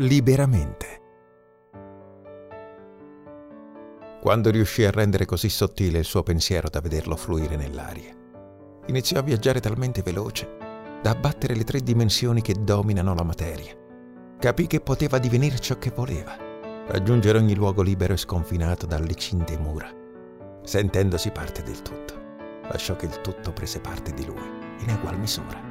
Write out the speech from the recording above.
liberamente. Quando riuscì a rendere così sottile il suo pensiero da vederlo fluire nell'aria, iniziò a viaggiare talmente veloce da abbattere le 3 dimensioni che dominano la materia. Capì che poteva divenire ciò che voleva, raggiungere ogni luogo libero e sconfinato dalle cinte mura. Sentendosi parte del tutto, lasciò che il tutto prese parte di lui in egual misura.